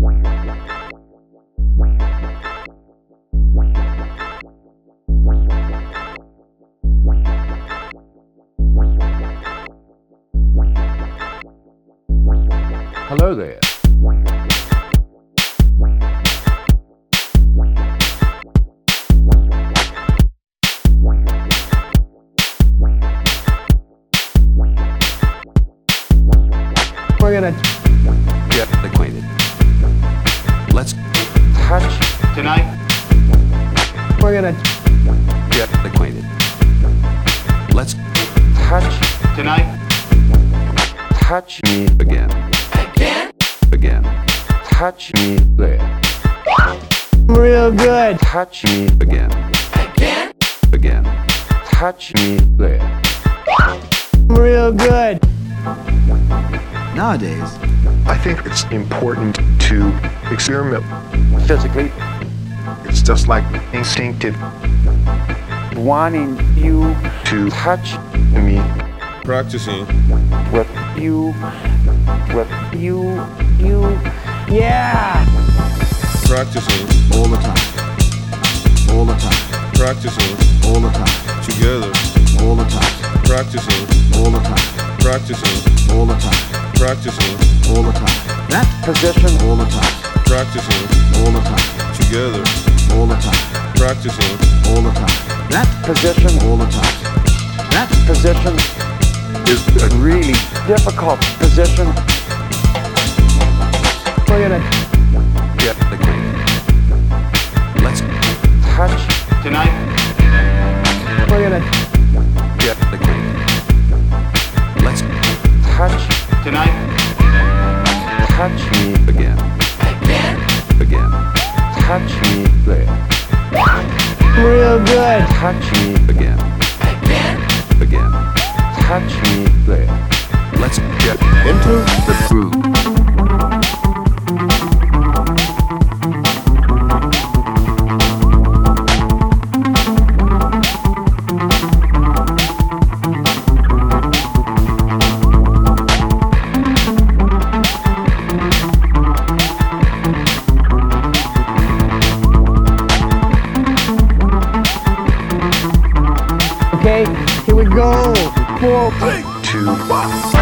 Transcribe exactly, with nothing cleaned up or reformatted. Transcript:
Hello there. We're gonna Get acquainted. Let's touch tonight. we're gonna Get acquainted. Let's touch tonight. Touch me again. Again. Again. Touch me there. real good. Touch me again. Again. Again. Touch me there. Real good. Nowadays, I think it's important to experiment. Physically It's just like instinctive wanting you to touch me. Practicing. with you, with you, you. Yeah. Practicing. all the time, all the time, Practicing. all the time, Together. all the time, Practicing. all the time, Practicing. all the time, Practicing. all the time. That Position all the time, Practicing. all the time, Together. all the time, Practicing. all the time. That position all the time. That position is a really difficult position. We're gonna Get acquainted. Let's touch tonight. we're gonna Get acquainted. Let's touch tonight. Touch me again. Again. Again. Touch me there. real good. Touch me again. Again. Again. Touch me there. Let's get into the groove. Okay, here we go. Four, To